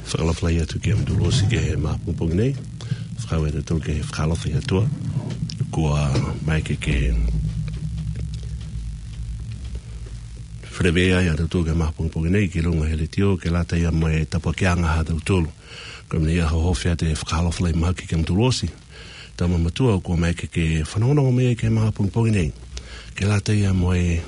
whakalawhai atu ki am tulosi ke he mapungi nei. Whakau e tau ke he whakalawhai atua. Kua mai ke Frevea ia tau ke mapungi nei ki runga hele tio ke lata ia mai tapakeanga ha tau tolu. Kau nei aha hofia te whakalawhai mahaki ke am tulosi. Tau mamatua kua mai ke whanonga mea ke mapungi nei. Ke lata ia mai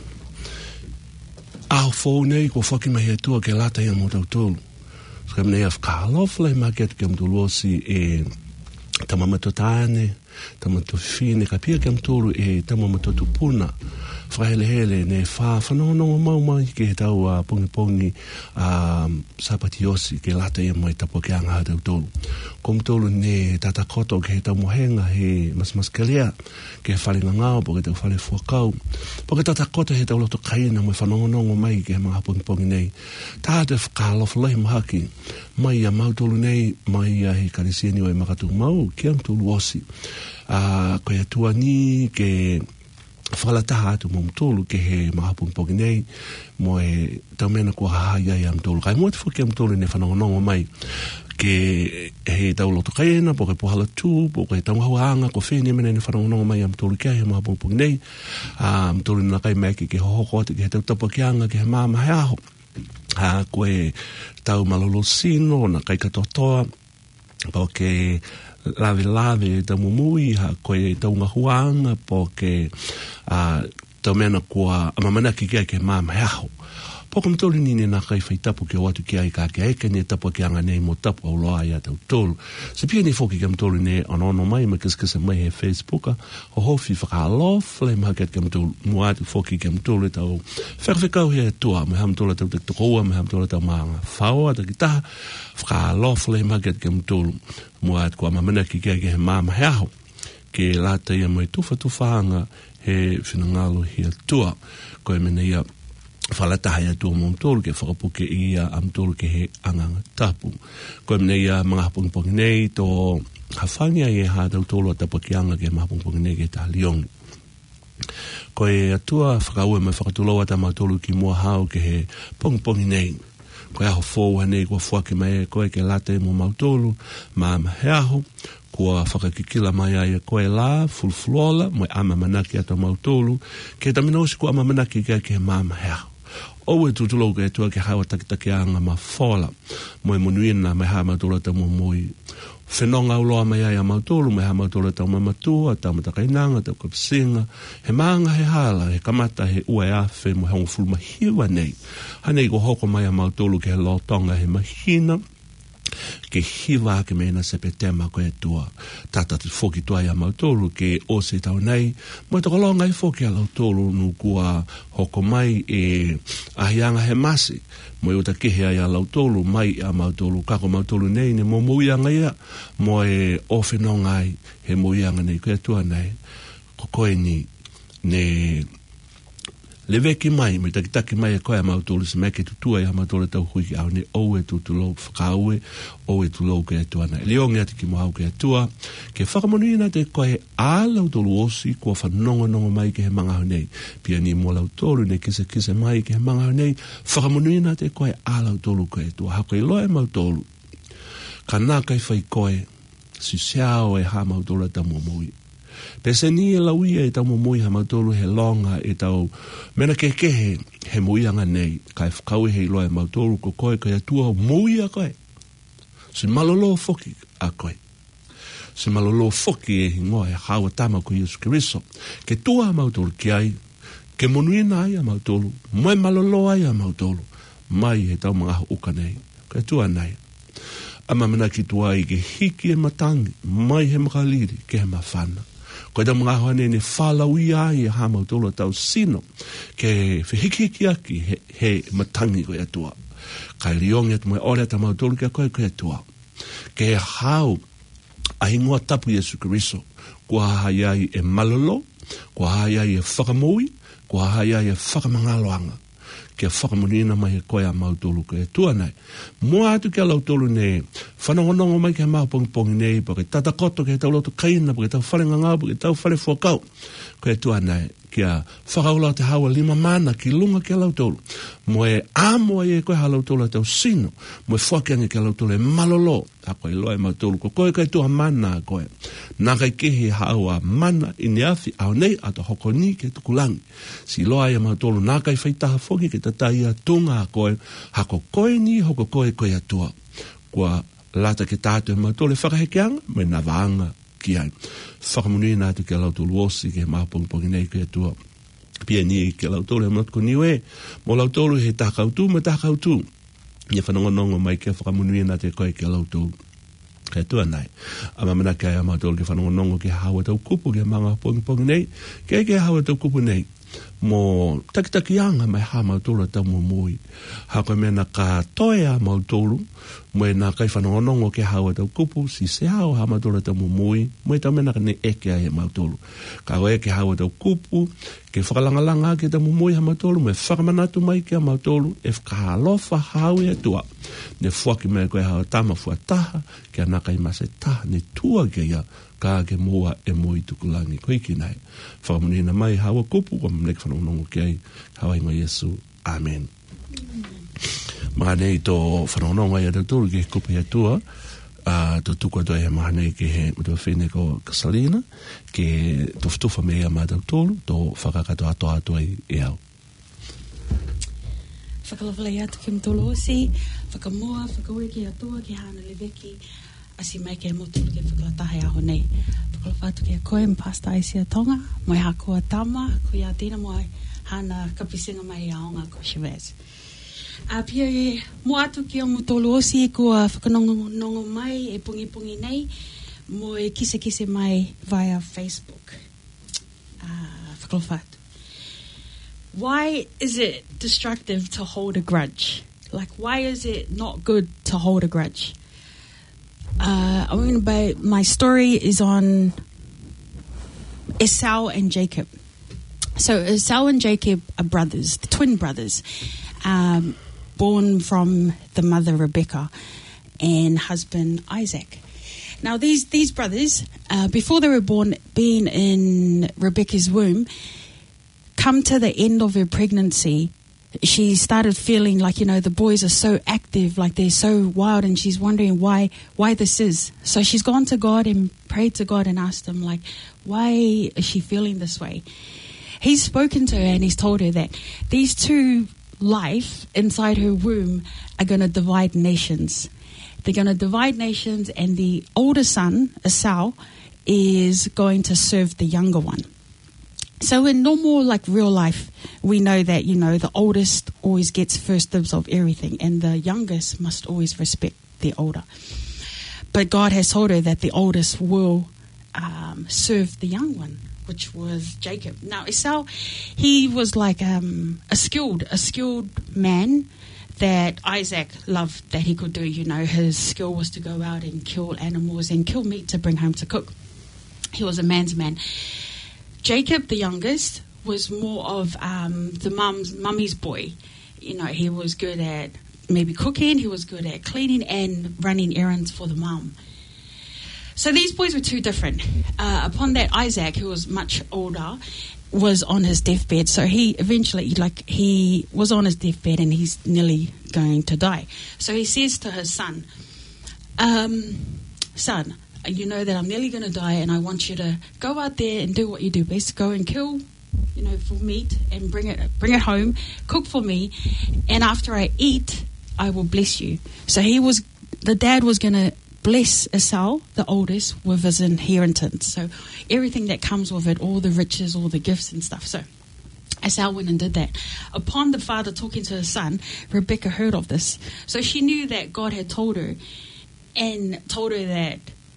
au fōu nei kua whakimahi atua ke lata ia mo tau tolu. Kau nei a whakalawhai mahaki atu ke am tulosi tamamato tāne, tamamato whine, ka pia ke am tolu tamamato tupuna, whahelehele, ne whanonga mai ke he tau pongi sapatiosi ke lata ia mai tapo ke anga tau tolu. Kom tolu ne tatakoto ke he tau mohenga he maskelea, ke he whalinga ngao, po ke tau whale fuakau, po ke tatakoto he tau loto kaina mai whanonga mai ke he mga pongi nei. Tāte whakalawhai mahaki, mai a mautolu nei, mai a he karisieni o e makatu mau, ke am tolu osi. Koe atua ni ke whalataha atu mo mtolu ke he mahapunpoki nei, mo e tau mena kua hahaya i am tolu. Kai mua te whuki am tolu ne whanongonongo mai, ke he tau loto kaina, po ke pohala tū, po ke tau hauanga, ko whene mene ne whanongonongo mai am tolu kia he mahapunpoki nei. Mtolu nina kai mai ke hohoko ati ke he tau tapakianga, ke he māmahe aho. Koe tau malolo sino, na kai katotoa, po ke lave tau mumui, koe tau ngahuanga, po ke tau mena kua amamanaki kia ke māmahe aho. Poko mtolu nini nā kai whaitapu ke watu kia i ka ke eke ne tapu ki anga nei mo tapu au loa ia tau tolu. Se pia ni whoki ke mtolu ne anono mai ma kiskisa mai he Facebooka, ho hofi whakalof le maha ke mtolu muatu whoki ke mtolu tau whakawhikau he tua, me ha mtolu tau te tokoua, me ha mtolu tau maanga whaoa, ta ki taha, whakalof le maha ke mtolu muatu kua mamanaki kia ke he māmahe aho, ke lata ia mai tuwhanga he whinangalo he tua, koe mena ia whalataha ia tua mo mtolu ke whakapuke ia a mtolu ke he anganga tapu. Koe mene ia mga hapungipongi nei tō hawhangia i e hā tau tolu a tapakianga ke mga hapungipongi nei ke taha liongi. Koe atua whakaue mai whakatuloa ta mga tolu ki mua hao ke he pongipongi nei. Koe aho fōua nei kua whuake mai e koe ke late mo mautolu, he aho, kua whakakikila mai ai koe la, fulfulola, mo ama manaki ato mautolu, ke taminosi kua ama manaki ke he he aho. Owe tutulo ke tua ke hawa takitakeanga ma fola, mo e monuina me ha mautolu ta mo moi. Whenonga uloa mai ai a mautolu, me ha mautolu ta mamatua, ta matakainanga, ta kapisinga, he maanga he hala, he kamata he ue afe, mo he ongfulu mahiwa nei. Hanei ko hoko mai a mautolu ke he lotonga he mahina, ke hiwa ke mena sepe tema koe tua tata te whoki tua ia mautolu ke o se tau nei mo te kolonga i whoki a lautolu nu kua hoko mai e ahianga he masi mo i uta kihea ia lautolu mai a mautolu kako mautolu nei ne mo muianga ia mo e ofenongai he muianga nei koe tua nei ko koe ni ne leveki mai, me takitaki mai e koe a mautolu se meke tutua i a mautolu tau hui ki au ne oue tutulau whakaue, oue tulau ke atua na. Leongi ati ki mohau ke atua, ke whakamonuina te koe a lautolu osi kua whanongo mai ke he mangahau nei. Pia ni mo lautolu ne kise mai ke he mangahau nei, whakamonuina te koe a lautolu ke atua. Hako i loe mautolu, ka nā kai whai koe, si seao e ha mautolu ta mumui. Pese ni e lauia e tau mumui ha mautolu he longa e tau mena kekehe he muianga nei kai whakau he iloa e mautolu ko koe kai atua mui a koe. Si malolo foki a koe. Si malolo foki e hingoa e hawa tama ko Yesu Kiriso. Ke tua a mautolu ki ai, ke monuina ai a mautolu, moe malolo ai a mautolu, mai he tau mga uka nei, kai tua nei. Ama mena ki tua i ke hiki e matangi, mai he makaliri ke he mawhana. Koe tau mga hoane ne whalaui ai e ha mautolu tau sino ke whihiki aki he matangi koe atua. Kai riongi atu mai ore ata mautolu ke koe atua. Ke hau a hingoa tapu Yesu Kiriso kua hahai e malolo, kua hahai e whakamui, kua hahai e whakamangaloanga. Ke whakamonina mai he koe a mautolu koe atua nei. Mua atu ke a lautolu ne whanongonongo mai ke mau pongi nei, po ke tatakoto ke tau loto kaina, po ke tau wharenga ngau, po ke tau whare fuakau. Koe atua nei, kia whakaula te hawa 5 mana ki lunga ki alautolo. Mo e amo e koe halautolo tau sino. Mo e whakiangi ki alautolo e malolo. A koe loa e mautolo. Ko koe kai tua mana koe. Nā kai kehe haua mana i ni awhi au nei ato hoko ni ke tukulangi. Si loa e mautolo nā kai whaitaha whoki ke tatai a tunga koe. Hako koe ni hoko koe koe atua. Kua lata ke tātou e mautolo e whakahekeanga me nā vaanga ki ai. Whakamunui nātu ke alautolo osi ke māpongpongi nei koe atua. Pia ni ke alautolo e matko niwe. Mo alautolo he tākautu me tākautu. Ia whanongonongo mai ke whakamunui nā te koe ke alautolo. Kaya tua nai. A mamana kaya amautolo ke whanongonongo ke hawa tau kupu ke manga pongi nei. Ke hawa tau kupu nei. Mo takitakianga mai ha mautolo tau mumui. Hako mena ka toea mautolo. Mo e nā kai whanongonongo ke hawa tau kupu. Si se hao ha mautolo tau mumui. Mo e tau mena ka ne eke ai mautolo. Ka oe ke hawa tau kupu. Ke whakalangalanga ke tau mumui ha mautolo. Mo e whakamanatu mai ke mautolo. E whakahalofa hawe atua. Ne fuaki mea koe hawa tama fuataha. Ke anaka i mase taha. Ne tua ke ia. Ka ke mua e mui tukulangi koe ki nei. Whakamunina mai hawa kupu. Wa mnek whanongonongo ke ai. Hawa ingo Yesu. Amen. Mahanei tō whanongonongo ai a tūru ke kupu ia tua. Tō tukua tō e mahanei ke he mutua whine ko Kasalina. Ke tōwhtuwha me ia mā tūru. Tō whakakato ato ai e au. Whakalawhalai atu ki mtolo osi. Whakamua, whakaue ki atua ki hana leweki. Asi mai ke motulu ke whakalatahe aho nei. Whakalawhatu ki a koe mpasta aisi a tonga. Moi hakoa tama, ko ia tēnā moi hana kapisinga mai a onga ko Shavaz. Pia e mo atu ki a motolo osi kua whakanongo mai e pungi nei. Mo e kise mai via Facebook. Whakalawhatu. Why is it destructive to hold a grudge? Like, why is it not good to hold a grudge? My story is on Esau and Jacob. So Esau and Jacob are brothers, twin brothers, born from the mother Rebecca and husband Isaac. Now these brothers, before they were born, being in Rebecca's womb, come to the end of her pregnancy, she started feeling like, the boys are so active, like they're so wild, and she's wondering why this is. So she's gone to God and prayed to God and asked him, like, why is she feeling this way? He's spoken to her and he's told her that these two life inside her womb are going to divide nations. They're going to divide nations, and the older son, Esau, is going to serve the younger one. So in normal, real life, we know that, the oldest always gets first dibs of everything, and the youngest must always respect the older. But God has told her that the oldest will serve the young one, which was Jacob. Now, Esau, he was like a skilled man that Isaac loved that he could do. His skill was to go out and kill animals and kill meat to bring home to cook. He was a man's man. Jacob, the youngest, was more of the mummy's boy. He was good at maybe cooking, he was good at cleaning and running errands for the mum. So these boys were two different. Upon that, Isaac, who was much older, was on his deathbed. So he eventually, he was on his deathbed and he's nearly going to die. So he says to his son, son, you know that I'm nearly going to die, and I want you to go out there and do what you do best. Go and kill, for meat and bring it home, cook for me, and after I eat, I will bless you. So the dad was going to bless Esau, the oldest, with his inheritance. So everything that comes with it, all the riches, all the gifts and stuff. So Esau went and did that. Upon the father talking to his son, Rebecca heard of this. So she knew that God had told her, and told her that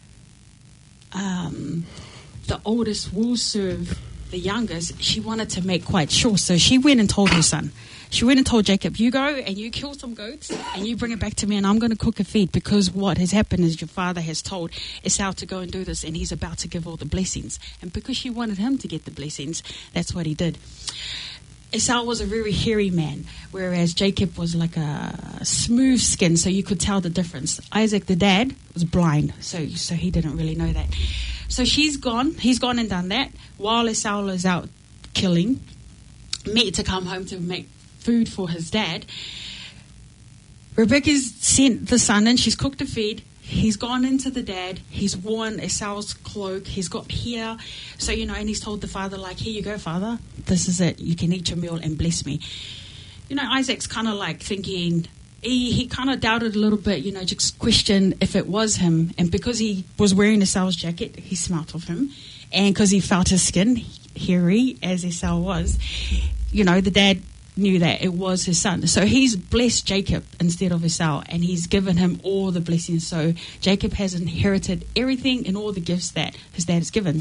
the oldest will serve the youngest. She wanted to make quite sure. So she went and told her son. She went and told Jacob, you go and you kill some goats and you bring it back to me, and I'm going to cook a feed, because what has happened is your father has told Esau to go and do this, and he's about to give all the blessings. And because she wanted him to get the blessings, that's what he did. Esau was a very hairy man, whereas Jacob was like a smooth skin, so you could tell the difference. Isaac, the dad, was blind, so he didn't really know that. So he's gone and done that, while Esau is out killing, meant to come home to make food for his dad. Rebecca's sent the son in, she's cooked a feed. He's gone into the dad, he's worn Esau's cloak, he's got hair. So, and he's told the father, like, here you go, father, this is it, you can eat your meal and bless me. Isaac's kind of like thinking, he kind of doubted a little bit, just questioned if it was him. And because he was wearing Esau's jacket, he smelt of him. And because he felt his skin, hairy as Esau was, the dad knew that it was his son. So he's blessed Jacob instead of Esau, and he's given him all the blessings. So Jacob has inherited everything and all the gifts that his dad has given.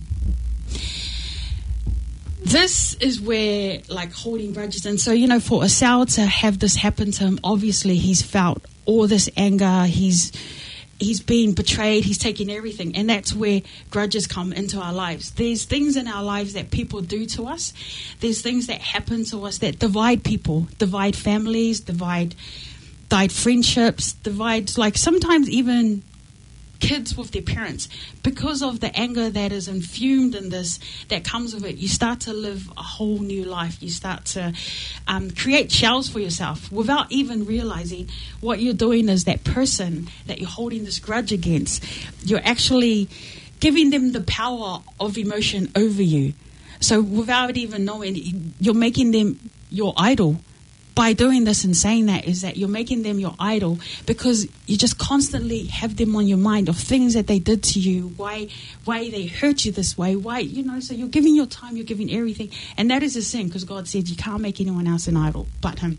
This is where, like, holding grudges. And so, for Esau to have this happen to him, obviously he's felt all this anger. He's been betrayed. He's taken everything. And that's where grudges come into our lives. There's things in our lives that people do to us. There's things that happen to us that divide people, divide families, divide friendships, divide, like, sometimes even kids with their parents. Because of the anger that is infumed in this, that comes with it, you start to live a whole new life. You start to create shells for yourself without even realizing what you're doing is that person that you're holding this grudge against. You're actually giving them the power of emotion over you. So without even knowing, you're making them your idol. By doing this and saying that, is that you're making them your idol, because you just constantly have them on your mind of things that they did to you, why they hurt you this way, so you're giving your time, you're giving everything, and that is a sin, because God said you can't make anyone else an idol but him.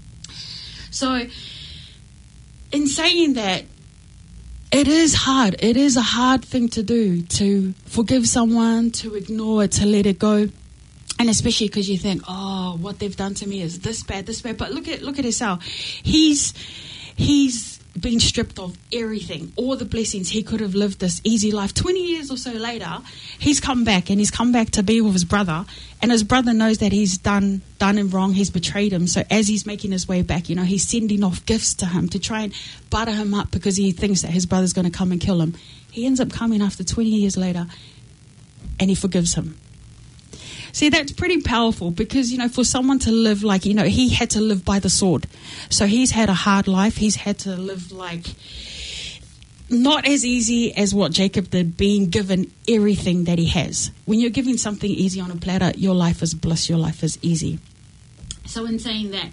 So in saying that, it is hard. It is a hard thing to do, to forgive someone, to ignore it, to let it go. And especially because you think, oh, what they've done to me is this bad. But look at Esau. He's been stripped of everything, all the blessings. He could have lived this easy life. 20 years or so later, he's come back, and he's come back to be with his brother. And his brother knows that he's done him wrong. He's betrayed him. So as he's making his way back, he's sending off gifts to him to try and butter him up, because he thinks that his brother's going to come and kill him. He ends up coming after 20 years later, and he forgives him. See, that's pretty powerful, because, for someone to live like, he had to live by the sword. So he's had a hard life. He's had to live like not as easy as what Jacob did, being given everything that he has. When you're giving something easy on a platter, your life is bliss, your life is easy. So in saying that,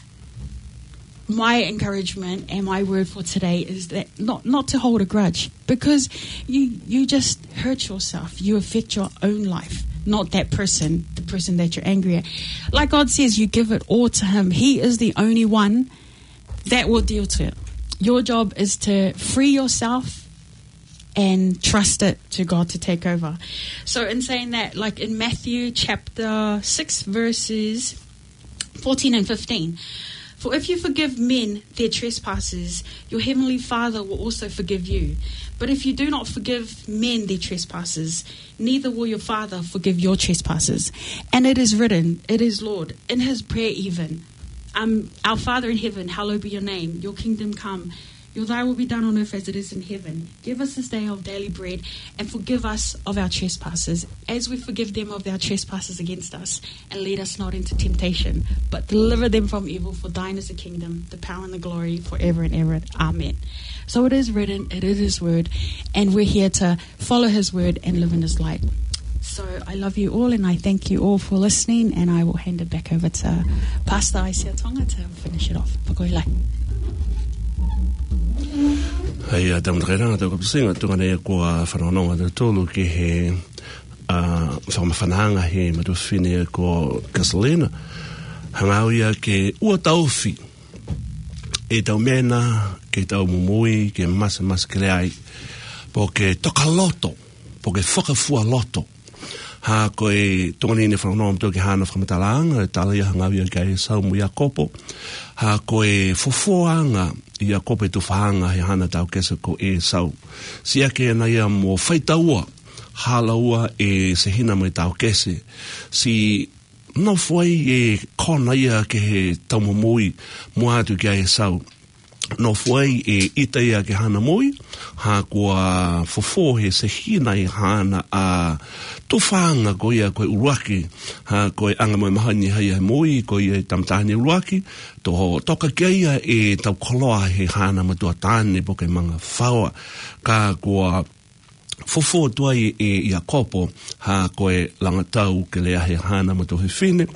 my encouragement and my word for today is that not to hold a grudge, because you just hurt yourself. You affect your own life, not that person, the person that you're angry at. Like God says, you give it all to him. He is the only one that will deal to it. Your job is to free yourself and trust it to God to take over. So in saying that, like in Matthew chapter 6, verses 14 and 15, for if you forgive men their trespasses, your heavenly Father will also forgive you. But if you do not forgive men their trespasses, neither will your Father forgive your trespasses. And it is written, it is Lord, in his prayer even, our Father in heaven, hallowed be your name, your kingdom come. Your thy will be done on earth as it is in heaven. Give us this day our daily bread, and forgive us of our trespasses, as we forgive them of their trespasses against us. And lead us not into temptation, but deliver them from evil. For thine is the kingdom, the power and the glory, forever and ever. Amen. So it is written, it is his word, and we're here to follow his word and live in his light. So I love you all, and I thank you all for listening, and I will hand it back over to Pastor Aisia Tonga to finish it off. Pakoilai. Hei a tamatairanga tau kapisinga tunga nei kua whanonga te tolu ki he whakamawhananga he matuwhine ko Gasolina hangau ia ke ua tauwhi e tau mena ke tau mumui ke masa kere ai po ke toka loto po ke whakafua loto ha koe tunga nei ne whanonga mtu ke hana whakamatalaanga e tala ia hangau ia kei saumu ia kopo ha koe fofoanga ia kope tu whahanga he hana tau kesa ko e sau. Sia ke na ia mo whaitaua, hala ua e se hina mai tau kese. Si no foi e kona ia ke he tau momoi mua atu ki e sau. no fuai e ita ia ke hana moi, ha kua fofohe se hina i hana a tofanga ko ia koe uruaki, ha koe anga moi mahani hai ai moi, ko ia tamtahani uruaki, to toka kia e tau koloa he hana matua tāne po ke manga whaua, ka kua fofo tuai e ia kopo, ha koe langatau ke lea he hana matua he whine,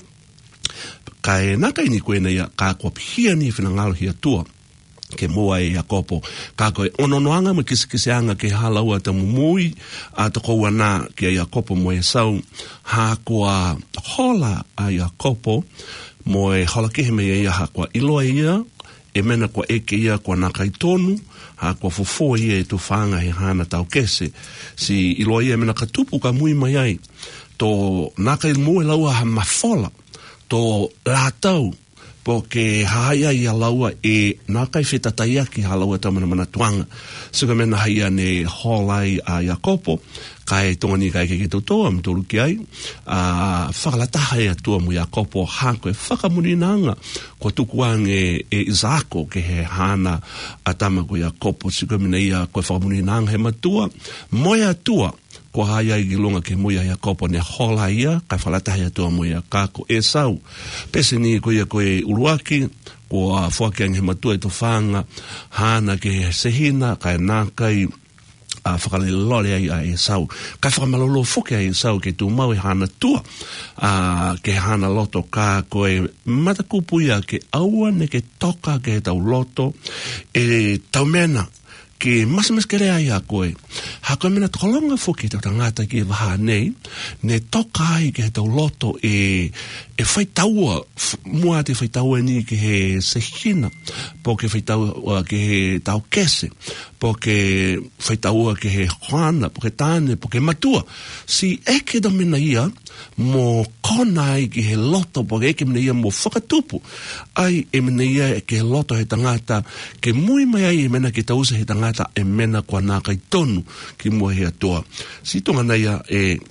ka e naka ini koe na ia ka kua pihia ni whina ngalo hia tua, ke moa e Iakopo, ka koe ononoanga me kisikiseanga ke halaua ta mumui a ta koua nā ke Iakopo mo e sau, ha kua hola a Iakopo mo e hola kehe me ia ha kua iloa ia, e mena kua eke ia kua nā kaitonu, ha kua fofo ia e tu whanga he hana tau kese, si iloa ia mena katupu ka mui mai ai, to nā kai moe laua ha mafola, to lātau, po ke haia ia laua e nā kai whetataia ki halaua tamana mana tuanga. Suka mena haia ne holai a Iakopo, kai tongani kai ke totoa mtoru ki ai, whakalataha e atua mu Iakopo hako e whakamuninanga ko tukuange e Izako ke he hana atama ko Iakopo, suka mena ia ko whakamuninanga he matua, moia atua, ko haia i gilonga ke muia Iakopo ne hola ia, kai whalataha atua muia kako e sau. Pese ni ko ia koe uruaki, ko a whakeang he matua i to whanga, hana ke sehina, kai nākai, whakalelore ai a e sau. Kai whakamalolo whoke ai e sau ke tu mau e hana tua, ke hana loto ka koe matakupu ia ke aua ne ke toka ke tau loto, e tau mena, ke masamas ke rea ia koe. Ha koe mena tokolonga whoki tau tangata ki waha nei, ne toka ai ke tau loto e whaitaua, mua te whaitaua ni ke he sehina, po ke whaitaua ke he tau kese, po ke whaitaua ke he hoana, po ke tāne, po ke matua. Si eke da mena ia, mo kona ai ki he loto, po ke eke mena ia mo whakatupu. Ai e mena ia ke he loto he tangata, ke mui mai ai e mena ke tausa he tangata e mena kua nā kai tonu ki mua he atoa. Si tonga nei e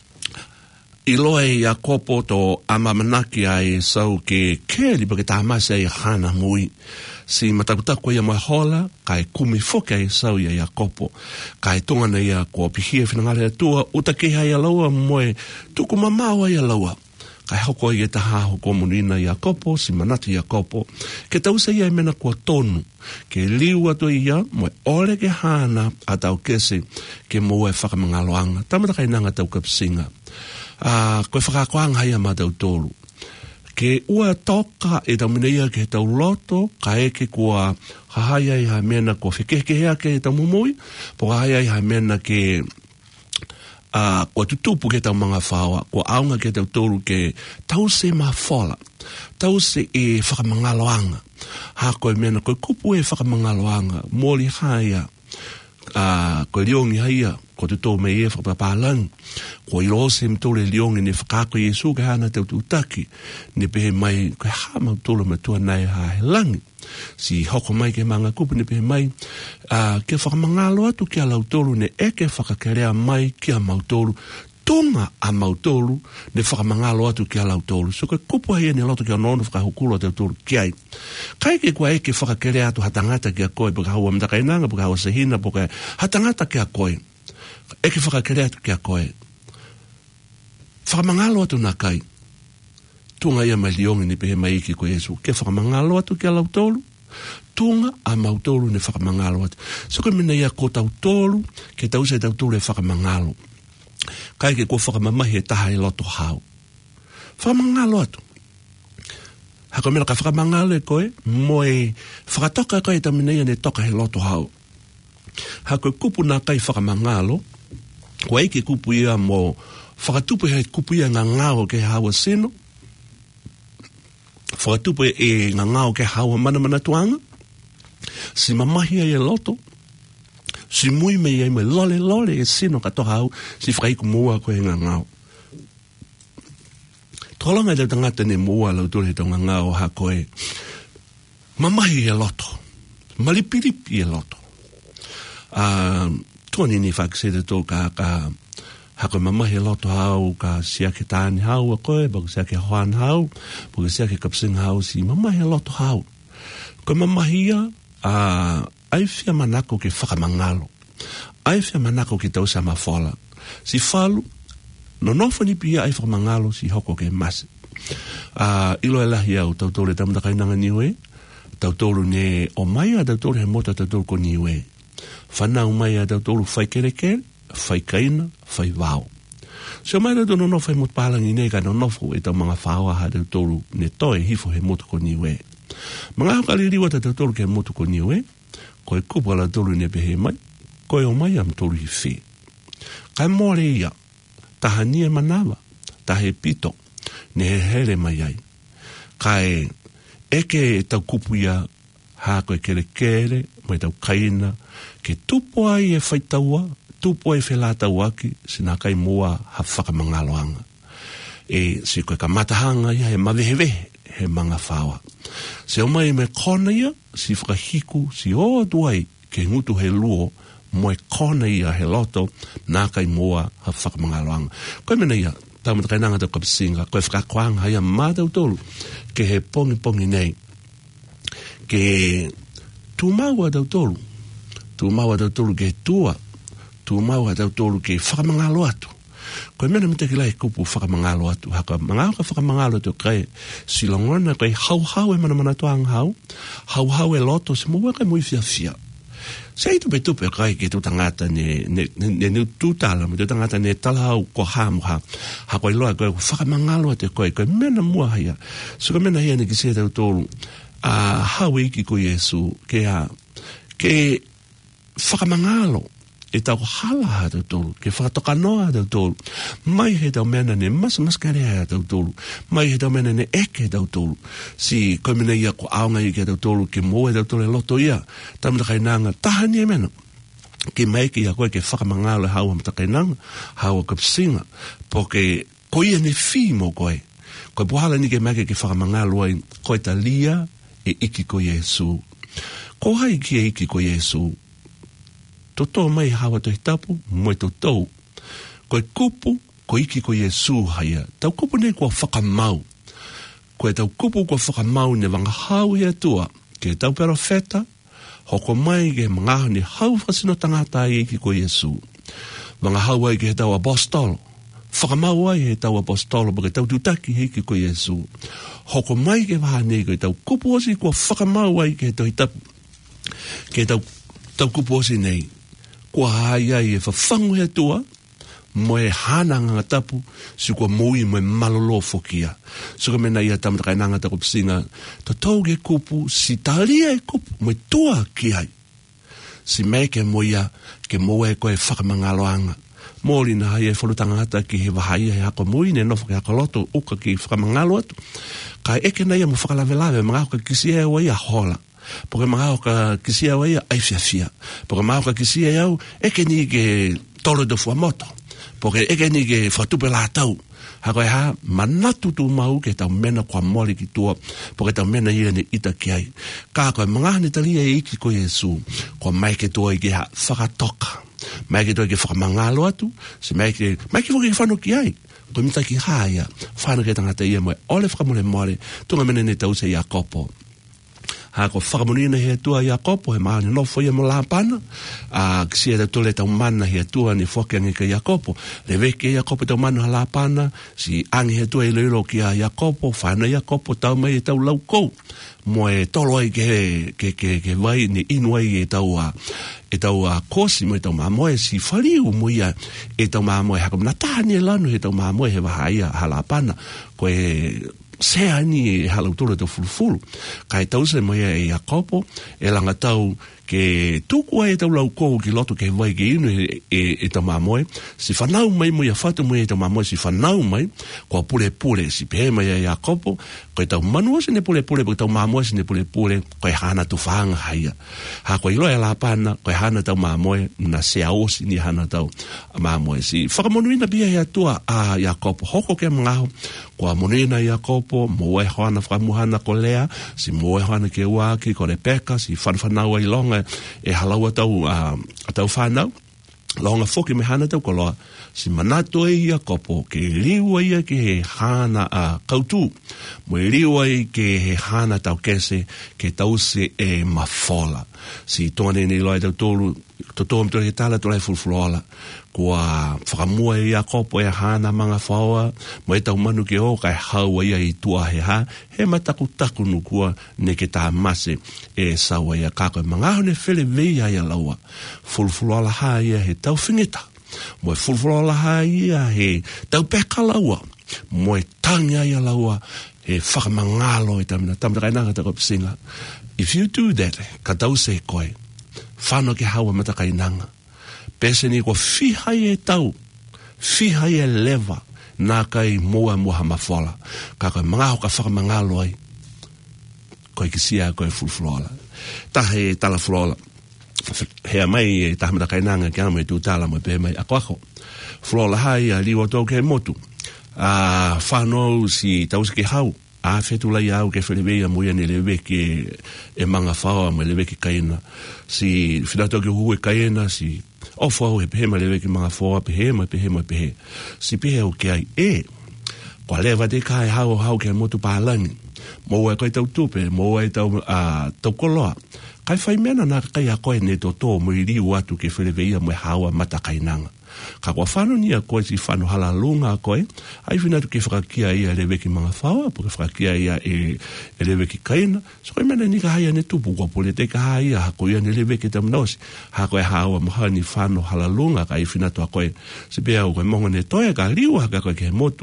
iloa e Iakopo to amamanaki ai sau ke kēli pa ke tāmasa e hana mui. Si matakutako ia mai hola, kai kumi whoke ai sau ia Iakopo. Kai tonga nei a kua pihia whinangare atua, uta ke hai alaua moe tuku mamau ai alaua. Kai hoko i e taha hoko munina Iakopo, si manati Iakopo, ke tausa ia e mena kua tonu, ke liu ato ia, moe ole ke hana a tau kese, ke moe whakamangaloanga, tamata kai nanga tau kapsinga. Koe whakakoanga hai a matau tolu. Ke ua toka e tau mineia ke tau loto, ka eke kua hahaya i ha mena kua whekehekehea ke tau mumui, po hahaya i ha mena ke kua tutupu ke tau mga whaua, kua aunga ke tau tolu ke tau se mawhola, tau se e whakamangaloanga. Ha koe mena koe kupu e whakamangaloanga, mōli haia, koe riongi haia, ko te tō me e whakapālang, ko i rose mtole liongi ne whakako Iesu ke hana tau tūtaki, ne pehe mai, koe hama tōla matua nai hae langi. Si hoko mai ke manga kupu ne pehe mai, ke whakamangalo atu ki a lautolu ne eke whakakerea mai ki a mautolu, tonga a mautolu ne whakamangalo atu ki a lautolu. So koe kupu hai ne loto ki a nono whakahukuro te tolu ki ai. Kai ke kua eke whakakerea atu hatangata ki a koe, puka haua mtakainanga, puka haua sehina, puka hatangata ki a koe. Eke whakakerea atu ki a koe. Whakamangalo atu nā kai. Tunga ia mai liongi ni pehe mai iki ko Yesu. Ke whakamangalo atu ki a lautolu. Tunga a mautolu ne whakamangalo atu. So koe mina ia ko tautolu, ke tausa e tautolu e whakamangalo. Kai ke ko whakamamahi e taha e loto hau. Whakamangalo atu. Hako mena ka whakamangalo e koe, moe whakatoka koe e tamina ia ne toka he loto hau. Hako kupu nā kai whakamangalo, ko eike kupu ia mo whakatupu he kupu ia ngā ngāo ke hawa seno, whakatupu e ngā ngāo ke hawa mana tuanga, si mamahi ai e loto, si mui mei ai me lole e seno ka toha au, si whakaiku mua ko e ngā ngāo. Tolanga e tangata ne mua lau tore tau ngā ngāo ha koe, mamahi e loto, malipiripi e loto. Tōni ni whakaseta tō ka hako mamahi loto hau, ka siake tāni hau a koe, bako siake hoan hau, bako siake kapsinga hau si mamahi loto hau. Koe mamahia, ai fia manako ke whakamangalo. Ai fia manako ke tau sa mafola. Si falu, no nofo ni pia ai whakamangalo si hoko ke masi. Ilo e lahi au tautore tamata kainanga niwe, tautoro ne o mai a tautore he mota tautoro ko niwe. Whanau mai a tautoro whai kerekere, whai kaina, whai vau. So mai tautoro no nofo he mota palangi ne ka no nofo e tau mga whaua ha tautoro ne toe hifo he mota ko niwe. Mga hokali riwa tautoro ke he mota ko niwe, ko e kupu ala tautoro ne pehe mai, ko e o mai am tautoro hi whi. Kai more ia, taha nie manawa, tahe pito, ne he here mai ai. Kai eke tau kupu ia ha koe kere mai tau kaina ke tupo ai e whaitaua, tupo ai whelātau aki sina kai mua ha whakamangaloanga. Si koe ka matahanga ia he mawehewehe he manga whawa. Se o mai me kona ia si whakahiku si o duai ke ngutu he luo moe kona ia he loto nā kai mua ha whakamangaloanga. Koe mena ia tamata kainanga tau kapisinga, koe whakakoanga ia mātau tolu ke he pongi nei, ke tūmaua tau tolu ke tūmaua tau tolu ke whakamangalo atu. Koe mena mita ki lai kupu whakamangalo atu, haka mangao ka whakamangalo atu kai silongona koe hau e mana tuang hau e loto se mua kai mui fia. Se ai tupe kai ke tu tangata ne tūtala, me tu tangata ne talahau ko hamuha, ha koe loa koe whakamangalo atu koe mena mua haia. So koe mena hia ne ki se tau tolu, hau iki ko Yesu, ke whakamangalo, e tau hala ha tau tolu, ke whakatokanoa tau tolu, mai he tau mena ne maskare ha tau tolu, mai he tau mena ne eke tau tolu, si koe mena ia ko aonga i ke tau tolu, ke moe tau tolu e loto ia, tamata kainanga, tahani e mena, ke mai ke ia koe ke whakamangalo haua mata kainanga, haua kapsinga, po ke koe ia ne whi mo koe puhala ni ke mai ke whakamangalo ai, koe ta lia, e iki ko Yesu. Ko hai ki e iki ko Yesu. Toto mai hawa to hitapu, moe toto. Koe kupu, ko iki ko Yesu haia. Tau kupu ne kua whakamau. Koe tau kupu kua whakamau ne wanga hau ia tua. Ke tau perofeta, hoko mai ke mga ni hau whasino tangata i iki ko Yesu. Wanga hau ai ke tau apostolo. Whakamau ai he tau apostolo, porque tau tutaki hiki ko Yesu. Hoko mai ke wahane koe tau kupu osi kua whakamau ai ke tau hitapu. Ke tau kupu osi nei. Kua hai ai e whawhangu he tua, moe hananga tapu, si kua mui moe malolo fokia. Suka mena ia tamata kainanga ta kupisinga, to tau ke kupu, si talia e kupu, moe tua ki ai. Si mei ke moia, ke moe koe whakamangaloanga. Mōri na hai e whalutangata ki he wahai he hako mui ne nofo ke hako loto uka ki whakamangalo atu. Ka eke na ia mo whakalawelawe, mga hoka kisia e wai a hola. Poke mga hoka kisia e wai a aifia. Poke mga hoka kisia e au, eke ni ke tolo do fuamoto. Poke eke ni ke whatupe la tau. Hako e ha, manatu tu mau ke tau mena kwa mori ki tua, poke tau mena ia ne ita ki ai. Ka koe mga hane talia e iki ko Yesu, ko mai ke tua i ke ha whakatoka. Mai ke toi ke whakamangalo atu, se mai ke whake whano ki ai, koe mita ki haia, whano ke tangata ia moe, ole whakamole more, tunga mene ne tau se Iakopo. Ha ko whakamonina he atua Iakopo, he maani nofo ia mo lapana, kisia tau tole tau mana he atua ni whake angi ka Iakopo, le veke Iakopo tau mana ha lapana, si angi he atua i leiro ki a Iakopo, whana Iakopo tau mai e tau laukou, moe tolo ai ke vai ni inuai e tau kosi mo e tau mamoe si whaliu mo ia e tau mamoe hako na tahani e lanu e tau mamoe he waha ia halapana koe sea ni e halautura tau fulufulu kai tau se mo ia e Iakopo e langa tau ke tukua e tau laukou ki loto ke vai ke inu e tau mamoe si whanau mai mo ia whatu mo e tau mamoe si whanau mai kua pule si pehe mai e Iakopo koe tau manua sine pule koe tau mamoe sine pule koe hana tu whanga haia ha koe ilo e lapana koe hana tau mamoe na sea osi ni hana tau mamoe si whakamonuina bia e atua a Iakopo hoko ke mngaho kua monuina Iakopo mo e hoana whakamuhana ko Lea si mo e hoana ke uaki ko Rebeka si whanau ai longa e halaua tau whanau Longa foki me hana tau koloa, si manato e ia kopo, ke liwa ia ke he hana a kautu, mo e liwa i ke he hana tau kese, ke tause e mafola. Si tōne ni loa tau tōru, to tōm tō he tala tō lai fulfulola, kua whakamua ia kopo e hana manga whaua, mo e tau manu ke o kai haua ia i tua he ha, he mataku nu kua ne ke tā mase e saua ia kako. Mangaho ne whele veia ia laua, fulfulola ha ia he tau whingeta, mo e fulfulola ha ia he tau peka laua, mo e tanga ia laua, e whakamangalo e tamina kainanga ta kopisinga. If you do that, ka tau se koe, whano ke haua matakainanga, pese ni ko fihai e tau, fihai e leva, nā kai moa mawhala. Ka koe mangaho ka whakamangalo ai, koe kisia koe fulfulola. Tahe e tala fulola, hea mai e tahamata kainanga ki amo e tūtala mo e pehe mai ako. Fulola hai a liwa tau ke motu, whanau si tau ke hau, a fetu lai au ke whelewea moia ni lewe ke e manga whaua mo lewe ke kaina. Si whinato ke hui kaina, si ofu au he pehe ma lewe ke manga whaua, pehe ma. Si pehe au ke ai kwa lewa te kai hau ke motu pālangi. Mo e kai tau tupe, mo e tau koloa. Kai whai mena nā kai a koe ne tō mo i riu atu ke whelewea mo e haua mata kainanga. Ka kua whanu ni a koe si whanu halalunga a koe, ai whinatu ke whakakia ia lewe ki mga whaua, po ke whakakia ia e lewe ki kaina, so koe mena ni ka haia ne tupu, kua pole te ka haia, hako ia ne lewe ki tamnosi, hako e haua maha ni whanu halalunga ka ai whinatu a koe, se pia u koe mongo ne toe ka riu haka koe ke motu,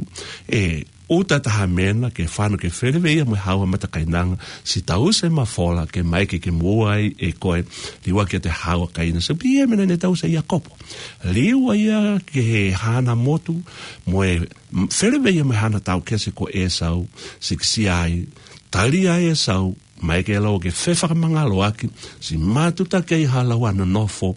o tataha mena ke whanu ke whelewea mo haua matakainanga, si tau se mawhola ke maike ke moai e koe, liwa ke te haua kaina, so pia mena ne tau se ia kopo. Liwa ia ke he hana motu, mo e whelewea mo hana tau kese ko e sau, si kisi ai, tali ai e sau, mai ke lau ke whewhakamangalo aki, si mātuta kei halawa na nofo,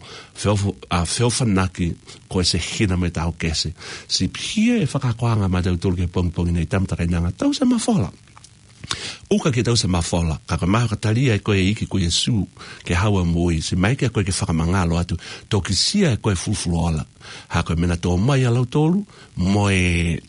whewhanaki, ko e se hina me tau kese. Si pia e whakakoanga ma tau tolu ke pongpongi nei tamtakainanga, tau se mawhola. Uka ke tau se mawhola, kaka maha katalia e koe iki koe su, ke hawa mui, si mai ke koe ke whakamangalo atu, tō kisia e koe fulfulola. Ha koe mena tō mai alau tolu, mo e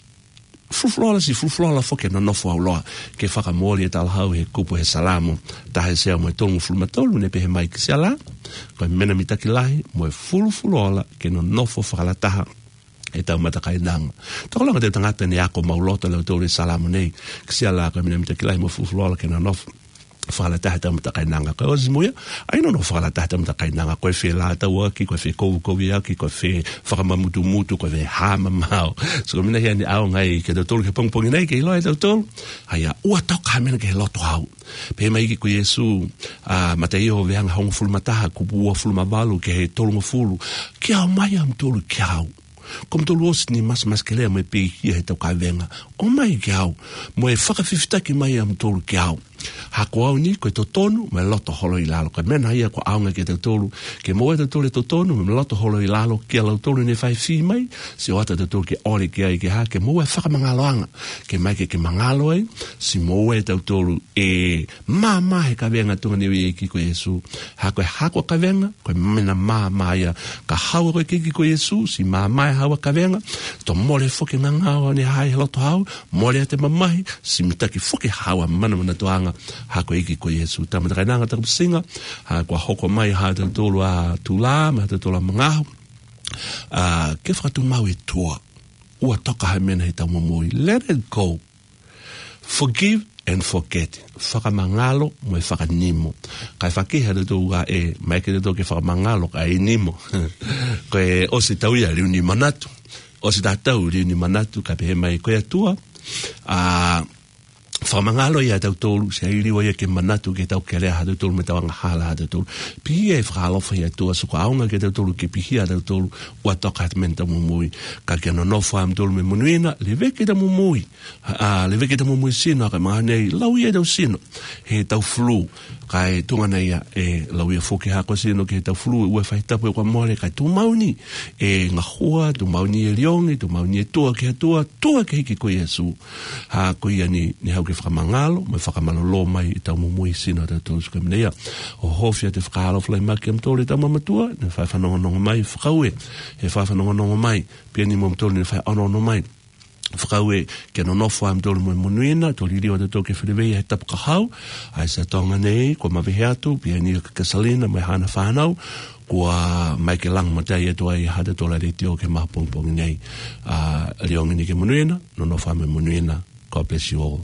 fulfulola foke no nofo au loa, ke whakamori e talhau he kupu he salamu, tahe sea mo e tongu fulmatolu, ne pehe mai kisia la, koe mena mitaki lahi, mo e fulfulola ke no nofo whakalataha, e tau matakainanga. Tako langa te tangata ni ako maulota leo tōre salamu nei, kisia la koe mena mitaki lahi mo fulfulola ke no nofo whakalataha tau matakainanga. Koe ozi muia, aino no whakalataha tau matakainanga, koe whi lata waki, koe whi kovi aki, koe whi whakamamutu, koe whi hama mau. So mina hea ni ao ngai ke tau tolu ke pongpongi nei, ke iloa e tau tolu, haia ua tau kamena ke he loto hau. Pe mai ki ko Yesu, mata iho veanga hongo fulmataha, kupu ua fulmavalu, ke he tolu ngofulu, ki au mai am tolu ki au. Kom tolu osi ni mas ke lea me pe hia he tau ka venga, o mai ki au, mo e whakawhiwhitaki mai am tolu ki au. Hako au ni, koe totonu, me loto holo i lalo. Koe mena ia ko aunga ke tau tolu, ke moe tau tolu totonu, me loto holo i lalo, ke lau tolu ne whai whi mai, si o ata tau tolu ke ori ke ai ke ha, ke moe whakamangaloanga, ke mai ke mangalo ai, si moe tau tolu e mama he ka venga tunga niwi e ki ko Yesu. Hako ka venga, koe mena mama ia, ka hawa koe ki ko Yesu, si mama e hawa ka venga, to mole foke ngangao ni hai loto hau, mole te mamahi, si mitaki foke hawa mana toanga, hako iki ko Yesu. Tamatakainanga taku singa, hako hoko mai hata tolu a tula, hata tolu a mangahu. Ke whakatu mau e tua, ua toka hai mena he tau mamui. Let it go. Forgive and forget. Whakamangalo mo e whakanimo. Kai whakeha te tō e, mai ke te tō ke whakamangalo ka e nimo. Koe o se tau ia riu ni manatu. O se tātau riu ni manatu, ka pehe mai koe atua. Whamangalo ia tau tolu, se airiwa ia ke manatu ke tau kelea ha tau tolu me tau anga hala ha tau tolu. Pihia e whakalofa ia tua, so ka aunga ke tau tolu ke pihia tau tolu, ua toka hat menta mumui. Ka kia no nofa am tolu me munuina, lewe ke ta mumui. Lewe ke ta mumui sino, ka maha nei, lau ia tau sino. He tau flu, ka e tungana ia, lau ia foke hako sino ke he tau flu, ua whaitapu e kwa more, ka tu mauni, ngā hua, tu mauni e riongi, tu mauni e tua ke tua ke hiki ko Yesu. Ha ko ia ni hau ke whakamangalo, mai whakamalolo mai I tau mumui sina te tōs ka minea. O hofia te whakahalo flai maki am tōle tau mamatua, ne whai whanongonongo mai, whakaue, he whai whanongonongo mai, pia ni mo mtōle ne whai anono mai. Whakaue ke no nofo am tōle mo munuina, tōli rio te tōke whiriwei he tapu kahau, ai sa tonga nei, ko mawehe atu, pia ni ka kasalina, mai hana whanau, kua mai ke lang matai e toa I hata tōla re tio ke maha pongpongi nei. Riongi ni ke munuina, no nofo am munuina, God bless you all.